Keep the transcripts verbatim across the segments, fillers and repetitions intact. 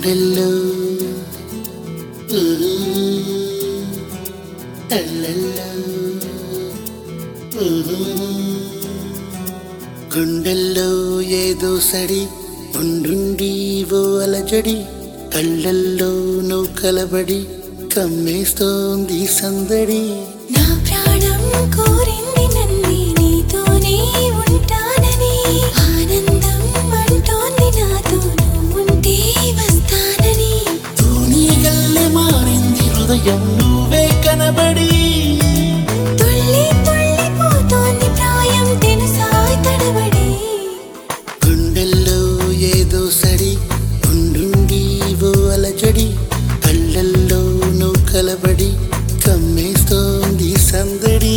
గుండెల్లో తల్లల్లో గుండెల్లో ఏదో సడి ఉండుండి ఓ అలజడి కళ్ళల్లో నువ్వు కలబడి కమ్మేస్తోంది సందడి. నా ప్రాణం కోరింది నన్ను నీతోనే ఉంటానని, ఆనందం అంటోంది నాతో నువ్వుంటే వస్తానని. తూనీ గల్లె మారింది హృదయం నువ్వే కనబడి, తుళ్ళి తుళ్ళి పోతోంది ప్రాయం తెలుసా తడబడి. గుండెల్లో ఏదో సడి ఉండుండి ఓ అలజడి కళ్ళల్లో నువ్వు కలబడి కమ్మేస్తోంది సందడి.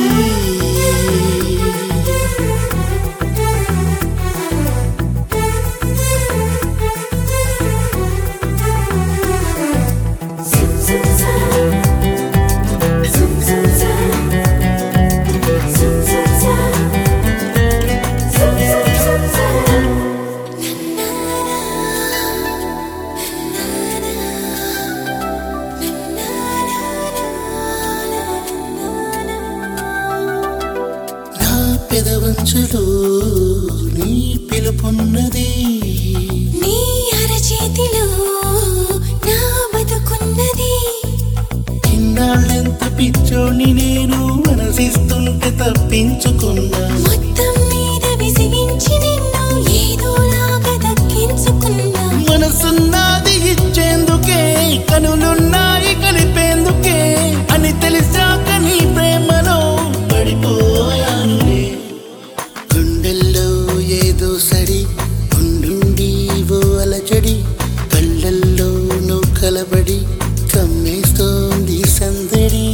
పెదవంచులో నీ పిలుపున్నది, నీ అరచేతిలో నా బతుకున్నది. ఇన్నాళ్ళెంత పిచ్చోని నేను మనసిస్తుంటే తప్పించుకున్నా, మొత్తం మీద విసిగించి నిన్ను ఏదోలాగా దక్కించుకున్నా. మనసున్నది ఇచ్చేందుకే కనులున్నాయి కలిపేందుకే అని తెలిసాక నీ ప్రేమలో పడిపోయానులే. గుండెల్లో ఏదో సడి ఉండుండి ఓ అలజడి కళ్ళల్లో నువ్వు కలబడి కమ్మేస్తోంది సందడి.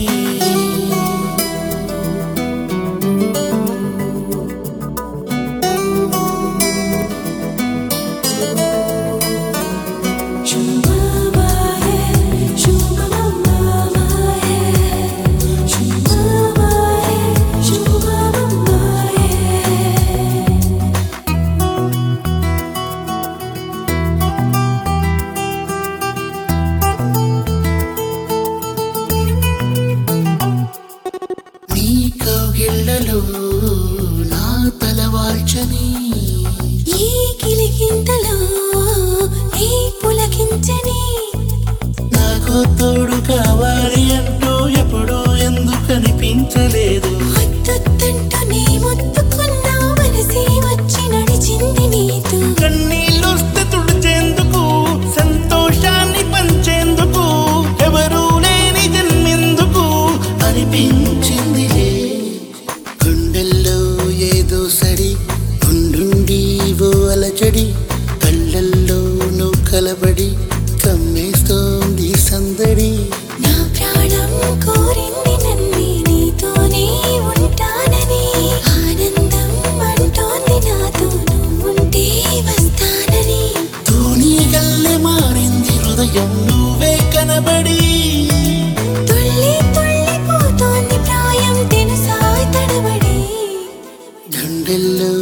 నీ కౌగిళ్ళలో నా తలవాల్చని, ఈ కిలికింతలో నీ పులకించని. నాకు తోడు కావాలి అంటూ ఎప్పుడూ ఎందుకు అనిపించలేదు. ముద్దొద్దంటూ నీ ముద్దుకున్నా మనసే వచ్చి నడిచింది నీతో. కన్నీళ్ళొస్తే తుడిచేందుకు సంతోషాన్ని పంచేందుకు ఎవరూ లేని జన్మెందుకు అనిపించిందిలే. గుండెల్లో ఏదో సడి ఉండుండి ఓ అలజడి కళ్ళల్లో నువ్వు కలబడి కమ్మేస్తోంది సందడి. నా ప్రాణం కోరింది నన్ను నీతోనే ఉంటానని, ఆనందం అంటోంది నాతో నువ్వుంటే వస్తానని. తూనీ గల్లె మారింది హృదయం నువ్వే కనబడి, తుళ్ళి తుళ్ళి పోతోంది ప్రాయం తెలుసా తడబడి. గుండెల్లో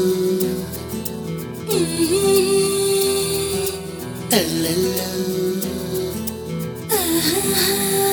తల్లల్లో ఆహా